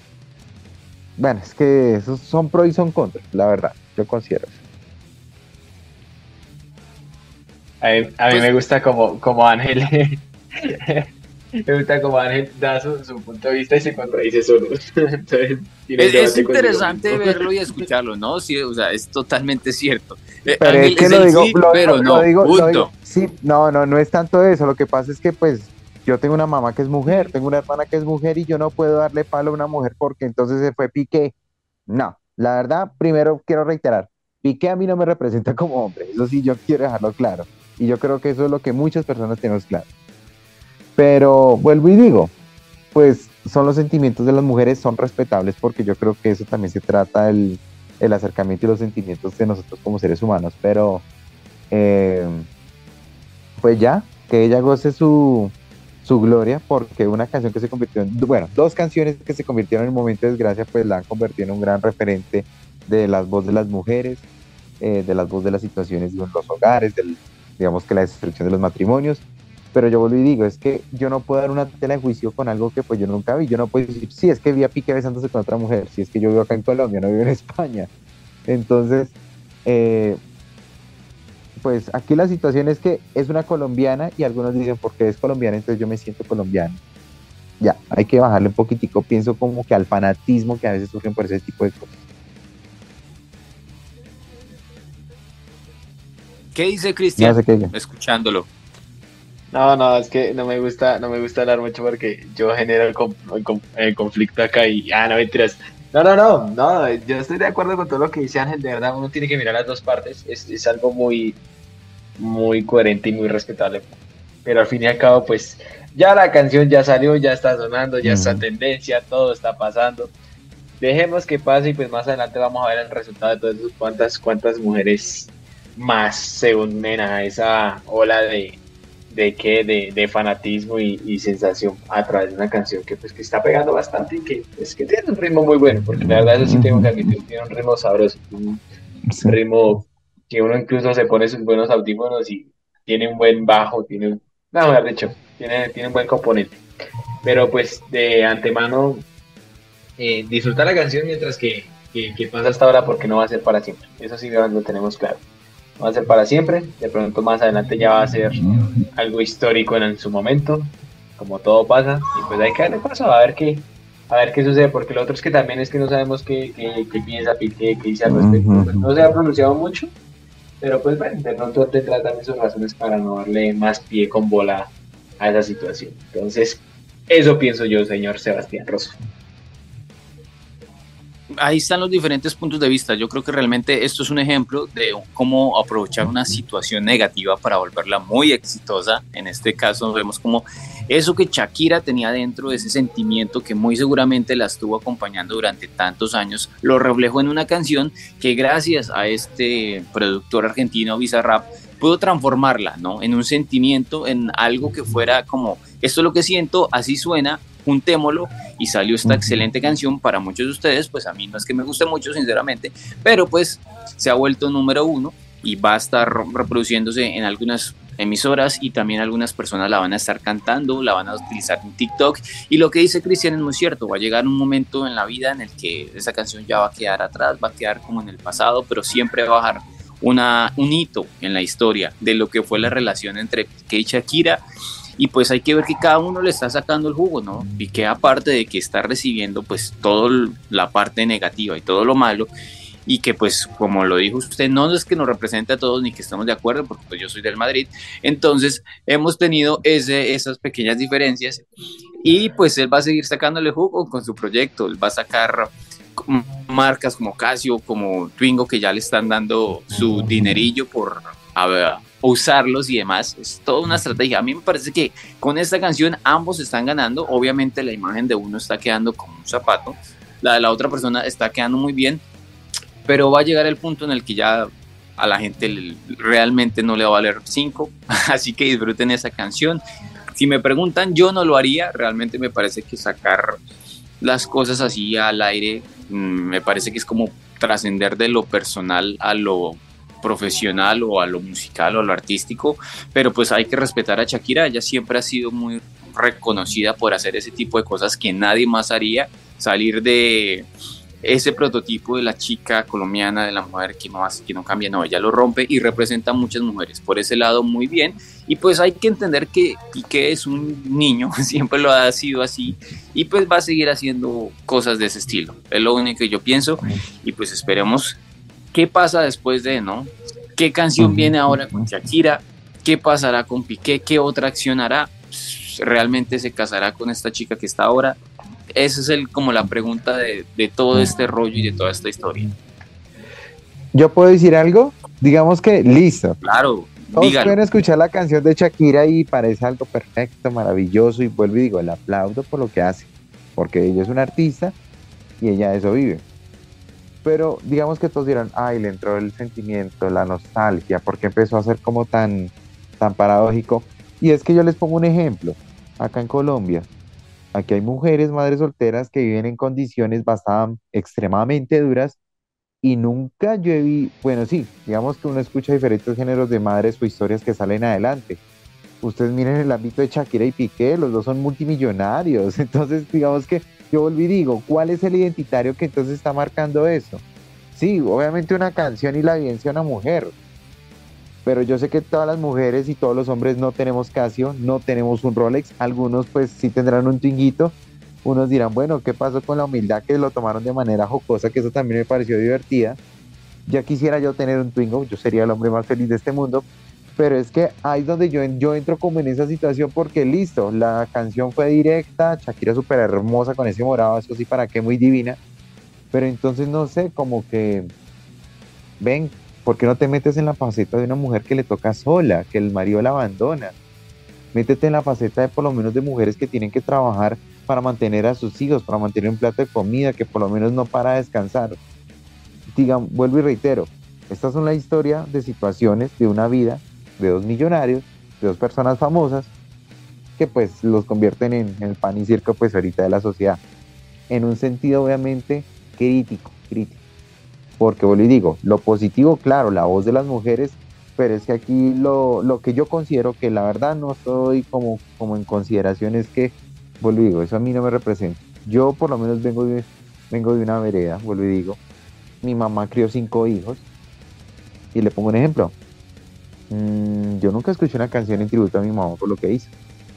bueno, es que esos son pros y son contras, la verdad, yo considero eso. A mí, a mí Pues me gusta como, como Ángel Me gusta como Ángel da su, su punto de vista y se contradice solo. Entonces, tiene Es, el es debate consigo interesante mismo. verlo y escucharlo, ¿no? Sí, o sea, es totalmente cierto. Eh, Pero es Ángel que es lo el digo, sí, lo, pero lo- lo no, digo, lo digo, punto. sí, no, no, no es tanto eso, lo que pasa es que pues yo tengo una mamá que es mujer, tengo una hermana que es mujer y yo no puedo darle palo a una mujer porque entonces se fue Piqué. No, la verdad, primero quiero reiterar, Piqué a mí no me representa como hombre, eso sí, yo quiero dejarlo claro. Y yo creo que eso es lo que muchas personas tenemos claro. Pero vuelvo y digo, pues son los sentimientos de las mujeres, son respetables porque yo creo que eso también se trata el, el acercamiento y los sentimientos de nosotros como seres humanos, pero eh, pues ya, que ella goce su, su gloria porque una canción que se convirtió en, bueno, dos canciones que se convirtieron en momento de desgracia, pues la han convertido en un gran referente de las voces de las mujeres, eh, de las voces de las situaciones de los hogares, del, digamos que la destrucción de los matrimonios. Pero yo vuelvo y digo, es que yo no puedo dar una tela de juicio con algo que pues yo nunca vi. Yo no puedo decir, sí, es que vi a Piqué besándose con otra mujer, si es que yo vivo acá en Colombia, no vivo en España. Entonces, eh, pues aquí la situación es que es una colombiana y algunos dicen, porque es colombiana, entonces yo me siento colombiano. Ya, hay que bajarle un poquitico, pienso como que al fanatismo que a veces surgen por ese tipo de cosas. ¿Qué dice No Cristian? sé qué diga. Escuchándolo. No, no, es que no me gusta, no me gusta hablar mucho porque yo genero el, con- el con- el conflicto acá y, ah, no, mentiras. No, no, no, no, yo estoy de acuerdo con todo lo que dice Ángel, de verdad, uno tiene que mirar las dos partes, es, es algo muy, muy coherente y muy respetable, pero al fin y al cabo, pues, ya la canción ya salió, ya está sonando, ya está en Ujú. tendencia, todo está pasando, dejemos que pase y pues más adelante vamos a ver el resultado de todas esas cuantas, cuantas mujeres más se unen a esa ola de de qué, de, de fanatismo y, y sensación a través de una canción que pues que está pegando bastante y que, pues, que tiene un ritmo muy bueno, porque la verdad eso sí tengo que Ujú. admitir, tiene un ritmo sabroso, un Sí. ritmo que uno incluso se pone sus buenos audífonos y tiene un buen bajo, tiene un, no, mejor dicho, tiene, tiene un buen componente. Pero pues de antemano eh, disfrutar la canción mientras que, que, que pasa hasta ahora porque no va a ser para siempre. Eso sí lo tenemos claro. No va a ser para siempre, de pronto más adelante ya va a ser algo histórico en, en su momento, como todo pasa, y pues hay que darle paso a ver qué, a ver qué sucede, porque lo otro es que también es que no sabemos qué, qué, qué piensa Piqué, qué dice al respecto, pues Ujú. no se ha pronunciado mucho, pero pues bueno, de pronto tendrá también sus razones para no darle más pie con bola a esa situación. Entonces, eso pienso yo, señor Sebastián Rosso. Ahí están los diferentes puntos de vista. Yo creo que realmente esto es un ejemplo de cómo aprovechar una situación negativa para volverla muy exitosa. En este caso vemos como eso que Shakira tenía dentro, ese sentimiento que muy seguramente la estuvo acompañando durante tantos años, lo reflejó en una canción que gracias a este productor argentino Bizarrap pudo transformarla, ¿no? En un sentimiento, en algo que fuera como, esto es lo que siento, así suena, juntémoslo, y salió esta Ujú. excelente canción para muchos de ustedes. Pues a mí no es que me guste mucho, sinceramente, pero pues se ha vuelto número uno y va a estar reproduciéndose en algunas emisoras y también algunas personas la van a estar cantando, la van a utilizar en TikTok. Y lo que dice Cristian es muy cierto, va a llegar un momento en la vida en el que esa canción ya va a quedar atrás, va a quedar como en el pasado, pero siempre va a bajar una, un hito en la historia de lo que fue la relación entre Piqué y Shakira. Y pues hay que ver que cada uno le está sacando el jugo, ¿no? Y que aparte de que está recibiendo pues toda la parte negativa y todo lo malo, y que pues como lo dijo usted, no es que nos represente a todos ni que estemos de acuerdo, porque pues yo soy del Madrid, entonces hemos tenido ese, esas pequeñas diferencias y pues él va a seguir sacándole jugo con su proyecto, él va a sacar marcas como Casio, como Twingo, que ya le están dando su dinerillo por a ver, usarlos y demás. Es toda una estrategia. A mí me parece que con esta canción ambos están ganando. Obviamente la imagen de uno está quedando como un zapato, la de la otra persona está quedando muy bien, pero va a llegar el punto en el que ya a la gente realmente no le va a valer cinco, así que disfruten esa canción. Si me preguntan, yo no lo haría. Realmente me parece que sacar las cosas así al aire, mmm, me parece que es como trascender de lo personal a lo profesional o a lo musical o a lo artístico, pero pues hay que respetar a Shakira. Ella siempre ha sido muy reconocida por hacer ese tipo de cosas que nadie más haría, salir de ese prototipo de la chica colombiana, de la mujer que no hace, que no cambia, no, ella lo rompe y representa a muchas mujeres. Por ese lado, muy bien. Y pues hay que entender que Piqué es un niño, siempre lo ha sido así, y pues va a seguir haciendo cosas de ese estilo. Es lo único que yo pienso, y pues esperemos qué pasa después de, ¿no? ¿Qué canción viene ahora con Shakira? ¿Qué pasará con Piqué? ¿Qué otra acción hará? ¿Realmente se casará con esta chica que está ahora? Esa es el, como la pregunta de, de todo este rollo y de toda esta historia. ¿Yo puedo decir algo? Digamos que, listo. Claro, todos dígalo. pueden escuchar la canción de Shakira y parece algo perfecto, maravilloso, y vuelvo y digo, le aplaudo por lo que hace, porque ella es una artista y ella de eso vive. Pero digamos que todos dirán, ay, le entró el sentimiento, la nostalgia, porque empezó a ser como tan, tan paradójico. Y es que yo les pongo un ejemplo, acá en Colombia, aquí hay mujeres, madres solteras que viven en condiciones bastante, extremadamente duras y nunca yo vi, bueno, sí, digamos que uno escucha diferentes géneros de madres o historias que salen adelante. Ustedes miren el ámbito de Shakira y Piqué, los dos son multimillonarios, entonces digamos que yo volví y digo, ¿cuál es el identitario que entonces está marcando eso? Sí, obviamente una canción y la vivencia de una mujer, pero yo sé que todas las mujeres y todos los hombres no tenemos Casio, no tenemos un Rolex, algunos pues sí tendrán un Twinguito, unos dirán, bueno, ¿qué pasó con la humildad que lo tomaron de manera jocosa? Que eso también me pareció divertida. Ya quisiera yo tener un Twingo, yo sería el hombre más feliz de este mundo, pero es que ahí es donde yo, yo entro como en esa situación porque listo, la canción fue directa, Shakira súper hermosa con ese morado, eso sí, para qué, muy divina, pero entonces no sé, como que, ven, ¿por qué no te metes en la faceta de una mujer que le toca sola, que el marido la abandona? Métete en la faceta de por lo menos de mujeres que tienen que trabajar para mantener a sus hijos, para mantener un plato de comida, que por lo menos no para de descansar. Digan, vuelvo y reitero, estas son la historia de situaciones de una vida de dos millonarios, de dos personas famosas, que pues los convierten en, en el pan y circo pues ahorita de la sociedad, en un sentido obviamente crítico, crítico, porque vuelvo y digo, lo positivo, claro, la voz de las mujeres, pero es que aquí lo, lo que yo considero que la verdad no estoy como, como en consideración es que, vuelvo y digo, eso a mí no me representa. Yo por lo menos vengo de, vengo de una vereda, vuelvo y digo, mi mamá crió cinco hijos, y le pongo un ejemplo. Mm, yo nunca escuché una canción en tributo a mi mamá por lo que hizo.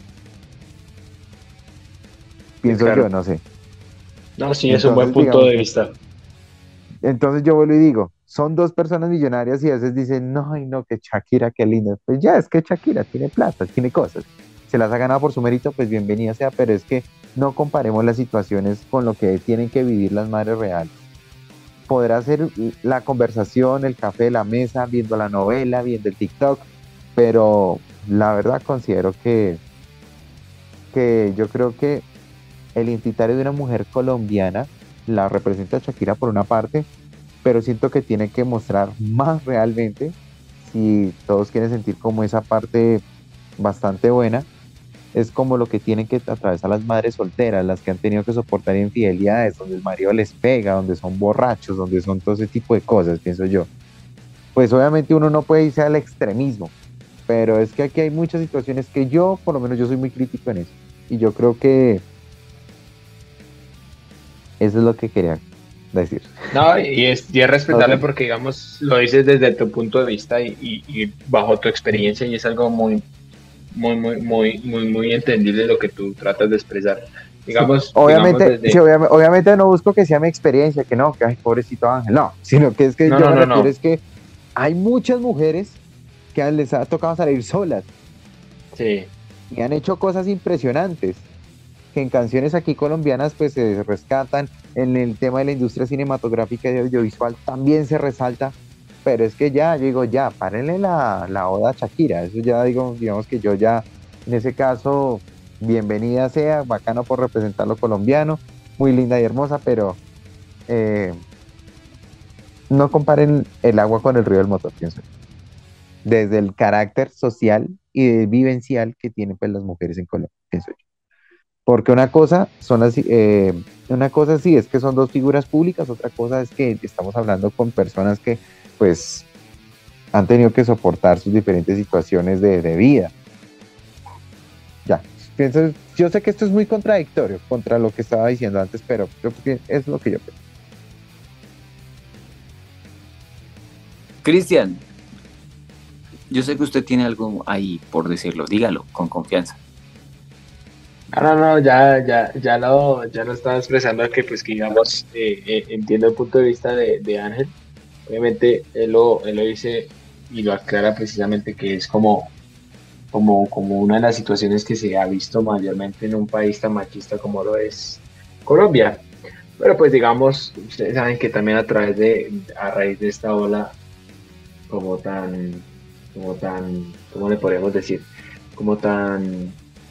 Pienso Claro. yo, no sé. No, sí, es Entonces, un buen punto digamos de que- vista. Entonces yo vuelvo y digo, son dos personas millonarias y a veces dicen, no, ay, no, que Shakira, qué lindo. Pues ya, es que Shakira tiene plata, tiene cosas. Se las ha ganado por su mérito, pues bienvenida sea, pero es que no comparemos las situaciones con lo que tienen que vivir las madres reales. Podrá ser la conversación, el café de la mesa, viendo la novela, viendo el TikTok, pero la verdad considero que, que yo creo que el identitario de una mujer colombiana la representa Shakira por una parte, pero siento que tiene que mostrar más realmente, si todos quieren sentir como esa parte bastante buena, es como lo que tienen que atravesar las madres solteras, las que han tenido que soportar infidelidades, donde el marido les pega, donde son borrachos, donde son todo ese tipo de cosas, pienso yo. Pues obviamente uno no puede irse al extremismo, pero es que aquí hay muchas situaciones que yo, por lo menos yo soy muy crítico en eso, y yo creo que eso es lo que quería decir. No, y es, y es respetable Ok. porque, digamos, lo dices desde tu punto de vista y, y- y bajo tu experiencia y es algo muy, muy, muy, muy, muy, muy entendible lo que tú tratas de expresar. Sí, Digamos, digamos obviamente, sí, desde... obvia- obviamente no busco que sea mi experiencia, que no, que ay, pobrecito Ángel, no, sino que es que No, yo no, me no, refiero no. es que hay muchas mujeres que les ha tocado salir solas Sí, y han hecho cosas impresionantes, que en canciones aquí colombianas pues se rescatan, en el tema de la industria cinematográfica y audiovisual también se resalta, pero es que ya, yo digo, ya, párenle la, la oda a Shakira, eso ya digo, digamos que yo ya, en ese caso, bienvenida sea, bacano por representar lo colombiano, muy linda y hermosa, pero eh, no comparen el agua con el río del motor, pienso yo. Desde el carácter social y vivencial que tienen pues las mujeres en Colombia, pienso yo. Porque una cosa son las, eh, una cosa sí es que son dos figuras públicas, otra cosa es que estamos hablando con personas que pues han tenido que soportar sus diferentes situaciones de, de vida. Ya, pienso, yo sé que esto es muy contradictorio contra lo que estaba diciendo antes, pero creo que es lo que yo creo. Cristian, yo sé que usted tiene algo ahí por decirlo, dígalo con confianza. No, no, no, ya, ya, ya lo, ya lo estaba expresando que pues que digamos, eh, eh, entiendo el punto de vista de, de Ángel. Obviamente él lo, él lo dice y lo aclara precisamente que es como, como, como una de las situaciones que se ha visto mayormente en un país tan machista como lo es Colombia. Pero pues digamos, ustedes saben que también a través de, a raíz de esta ola como tan, como tan, ¿cómo le podríamos decir? Como tan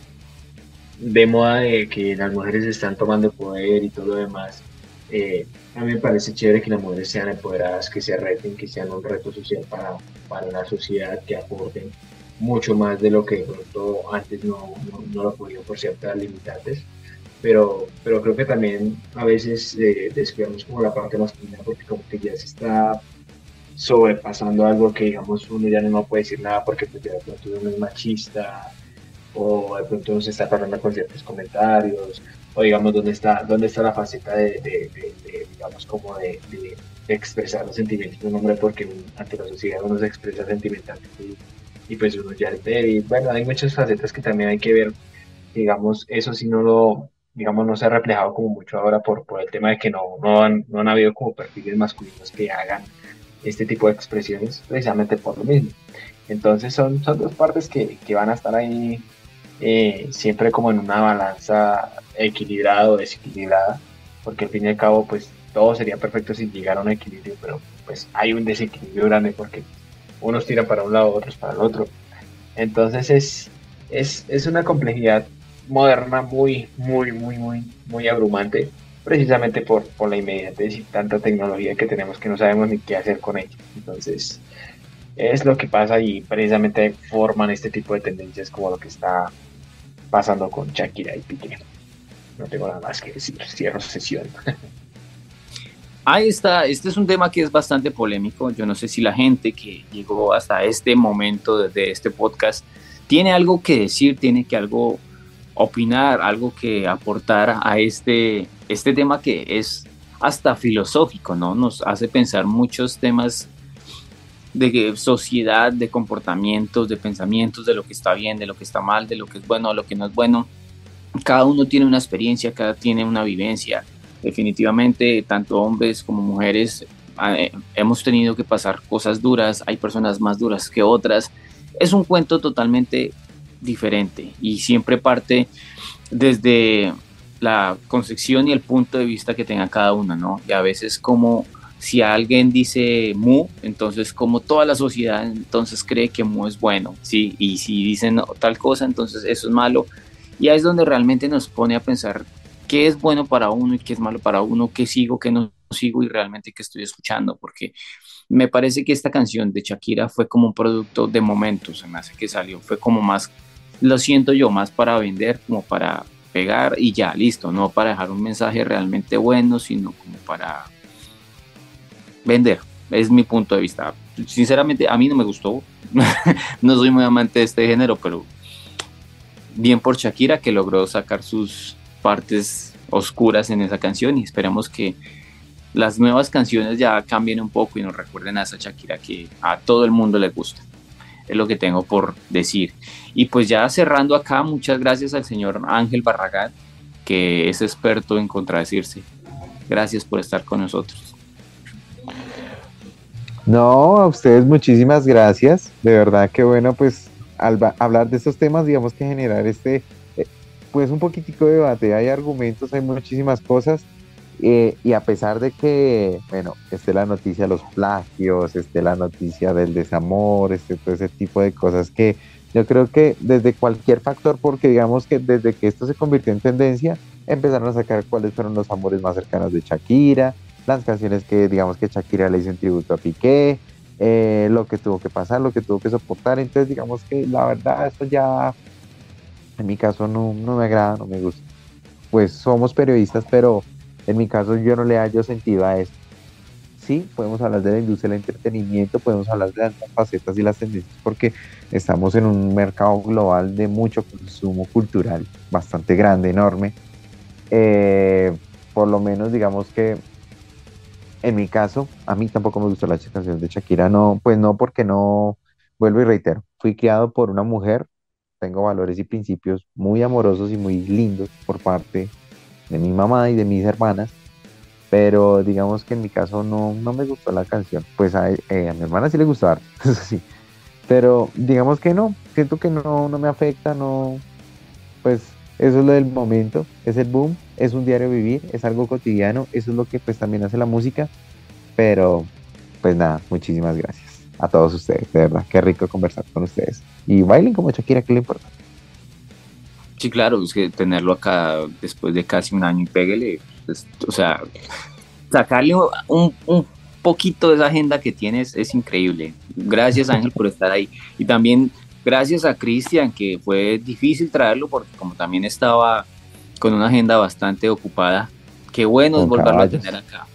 de moda de que las mujeres están tomando poder y todo lo demás. Eh, a mí me parece chévere que las mujeres sean empoderadas, que se reten, que sean un reto social para, para la sociedad, que aporten mucho más de lo que de pronto antes no, no, no lo podían por ciertas limitantes. Pero, pero creo que también a veces eh, descuidamos como la parte masculina porque como que ya se está sobrepasando algo que digamos uno ya no puede decir nada porque pues ya de pronto uno es machista o de pronto uno se está parando con ciertos comentarios, o digamos, dónde está, dónde está la faceta de, de, de, de digamos, como de, de, de, expresar los sentimientos de un hombre, porque ante la sociedad uno se expresa sentimentalmente y, y pues uno ya es débil. Bueno, hay muchas facetas que también hay que ver, digamos, eso sí no lo, digamos, no se ha reflejado como mucho ahora por, por el tema de que no, no, han, no han habido como perfiles masculinos que hagan este tipo de expresiones precisamente por lo mismo. Entonces son, son dos partes que, que van a estar ahí eh, siempre como en una balanza equilibrada o desequilibrada, porque al fin y al cabo pues todo sería perfecto si llegara a un equilibrio, pero pues hay un desequilibrio grande porque unos tiran para un lado, otros para el otro. Entonces es, es, es una complejidad moderna muy, muy, muy, muy, muy abrumante, precisamente por, por la inmediatez y tanta tecnología que tenemos que no sabemos ni qué hacer con ella. Entonces es lo que pasa y precisamente forman este tipo de tendencias como lo que está pasando con Shakira y Piqué. No tengo nada más que decir, cierro sesión. Ahí está, este es un tema que es bastante polémico. Yo no sé si la gente que llegó hasta este momento de, de este podcast tiene algo que decir, tiene que algo opinar, algo que aportar a este, este tema que es hasta filosófico, ¿no? Nos hace pensar muchos temas de sociedad, de comportamientos, de pensamientos, de lo que está bien, de lo que está mal, de lo que es bueno, de lo que no es bueno. Cada uno tiene una experiencia, cada tiene una vivencia. Definitivamente, tanto hombres como mujeres eh, hemos tenido que pasar cosas duras, hay personas más duras que otras. Es un cuento totalmente diferente y siempre parte desde la concepción y el punto de vista que tenga cada uno, ¿no? Y a veces como si alguien dice mu, entonces como toda la sociedad entonces cree que mu es bueno, ¿sí? Y si dicen tal cosa, entonces eso es malo. Y ahí es donde realmente nos pone a pensar qué es bueno para uno y qué es malo para uno, qué sigo, qué no sigo y realmente qué estoy escuchando, porque me parece que esta canción de Shakira fue como un producto de momentos, se me hace que salió, fue como más, lo siento yo, más para vender, como para pegar y ya, listo, no para dejar un mensaje realmente bueno, sino como para vender, es mi punto de vista. Sinceramente, a mí no me gustó, no soy muy amante de este género, pero bien por Shakira que logró sacar sus partes oscuras en esa canción y esperamos que las nuevas canciones ya cambien un poco y nos recuerden a esa Shakira que a todo el mundo le gusta. Es lo que tengo por decir. Y pues ya cerrando acá, muchas gracias al señor Ángel Barragán, que es experto en contradecirse. Gracias por estar con nosotros. No, a ustedes muchísimas gracias. De verdad que bueno, pues al hablar de estos temas, digamos que generar este, eh, pues un poquitico de debate. Hay argumentos, hay muchísimas cosas. Eh, y a pesar de que, bueno, esté la noticia de los plagios, esté la noticia del desamor, esté todo ese tipo de cosas que yo creo que desde cualquier factor, porque digamos que desde que esto se convirtió en tendencia, empezaron a sacar cuáles fueron los amores más cercanos de Shakira, las canciones que digamos que Shakira le hizo en tributo a Piqué, eh, lo que tuvo que pasar, lo que tuvo que soportar. Entonces digamos que la verdad esto ya en mi caso no, no me agrada, no me gusta. Pues somos periodistas, pero en mi caso yo no le hallo sentido a esto. Sí, podemos hablar de la industria del entretenimiento, podemos hablar de las facetas y las tendencias, porque estamos en un mercado global de mucho consumo cultural, bastante grande, enorme. Eh, por lo menos digamos que en mi caso, a mí tampoco me gustó la ch- canción de Shakira, no, pues no, porque no, vuelvo y reitero, fui criado por una mujer, tengo valores y principios muy amorosos y muy lindos por parte de mi mamá y de mis hermanas, pero digamos que en mi caso no, no me gustó la canción. Pues a, eh, a mi hermana sí le gustó harto, eso sí, pero digamos que no, siento que no, no me afecta, no, pues eso es lo del momento, es el boom, es un diario vivir, es algo cotidiano, eso es lo que pues también hace la música, pero pues nada, muchísimas gracias a todos ustedes, de verdad, qué rico conversar con ustedes. Y bailen como Shakira, que le importa. Sí, claro, es que tenerlo acá después de casi un año y péguele, pues, o sea, sacarle un, un poquito de esa agenda que tienes es increíble. Gracias Ángel por estar ahí. Y también gracias a Cristian, que fue difícil traerlo porque como también estaba con una agenda bastante ocupada, qué bueno es Con volverlo a caballos. tener acá.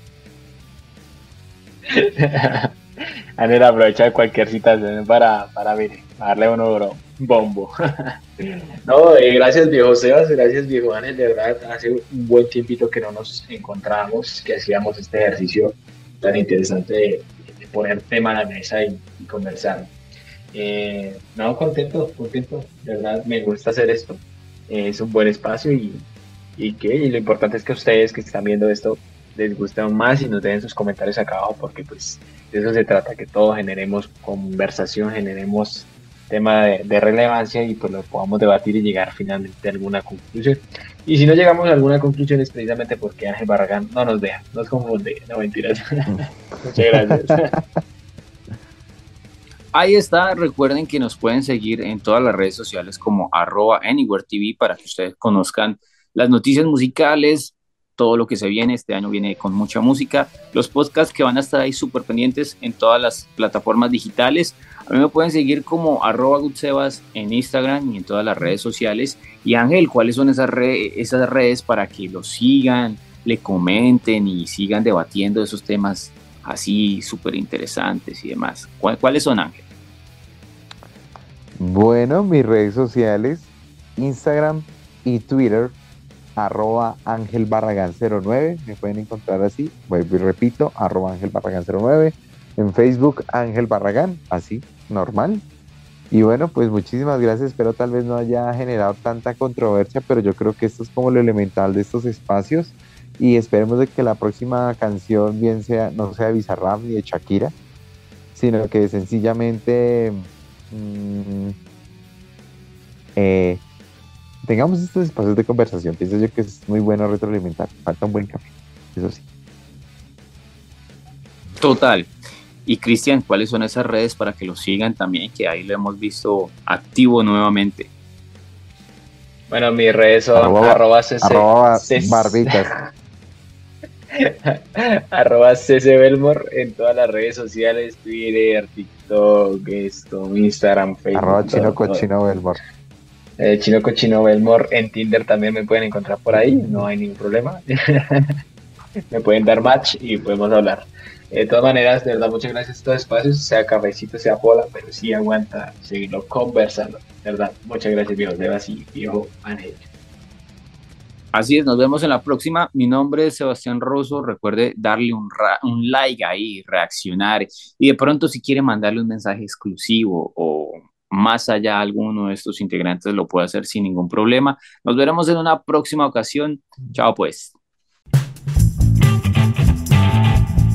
Anel aprovecha cualquier situación para, para, mire, darle un oro, un bombo. No, eh, gracias viejo Sebas, gracias viejo Anel, de verdad, hace un buen tiempito que no nos encontrábamos, que hacíamos este ejercicio tan interesante de, de poner tema a la mesa y, y conversar. Eh, no, contento, contento, de verdad, me gusta hacer esto. Eh, es un buen espacio y, y, que, y lo importante es que ustedes que están viendo esto les guste aún más y nos dejen sus comentarios acá abajo porque pues de eso se trata, que todos generemos conversación, generemos tema de, de relevancia y pues lo podamos debatir y llegar finalmente a alguna conclusión. Y si no llegamos a alguna conclusión es precisamente porque Ángel Barragán no nos deja, nos confunde, no mentiras. Muchas gracias. Ahí está, recuerden que nos pueden seguir en todas las redes sociales como arroba Anywhere T V para que ustedes conozcan las noticias musicales, todo lo que se viene, este año viene con mucha música, los podcasts que van a estar ahí súper pendientes en todas las plataformas digitales. A mí me pueden seguir como arroba Gutsebas en Instagram y en todas las redes sociales. Y Ángel, ¿cuáles son esas, re esas redes para que lo sigan, le comenten y sigan debatiendo esos temas así súper interesantes y demás? ¿Cuáles son, Ángel? Bueno, mis redes sociales, Instagram y Twitter, arroba Ángel Barragán cero nueve, me pueden encontrar así, vuelvo y repito, arroba Ángel Barragán cero nueve, en Facebook Ángel Barragán, así, normal. Y bueno, pues muchísimas gracias, espero tal vez no haya generado tanta controversia, pero yo creo que esto es como lo elemental de estos espacios y esperemos de que la próxima canción bien sea, no sea de Bizarrap ni de Shakira, sino que sencillamente mm, eh, tengamos estos espacios de conversación. Pienso yo que es muy bueno retroalimentar. Falta un buen café, eso sí. Total. Y Cristian, ¿cuáles son esas redes para que lo sigan también? Que ahí lo hemos visto activo nuevamente. Bueno, mis redes son Arroba, arroba cc, arroba cc, barbitas. arroba cc Belmore en todas las redes sociales, Twitter, TikTok, esto, Instagram, Arroba Facebook, chino todo, todo. cochino Belmore. Eh, Chino Cochino Belmore en Tinder también me pueden encontrar por ahí, no hay ningún problema. Me pueden dar match y podemos hablar. De todas maneras, de verdad, muchas gracias a estos espacios, sea cafecito, sea pola, pero sí aguanta seguirlo conversando. De verdad, muchas gracias, viejo Sebas y viejo Ángel. Así es, nos vemos en la próxima. Mi nombre es Sebastián Rosso. Recuerde darle un, un like ahí, reaccionar. Y de pronto, si quiere mandarle un mensaje exclusivo o más allá a alguno de estos integrantes, lo puede hacer sin ningún problema. Nos veremos en una próxima ocasión. Chao, pues.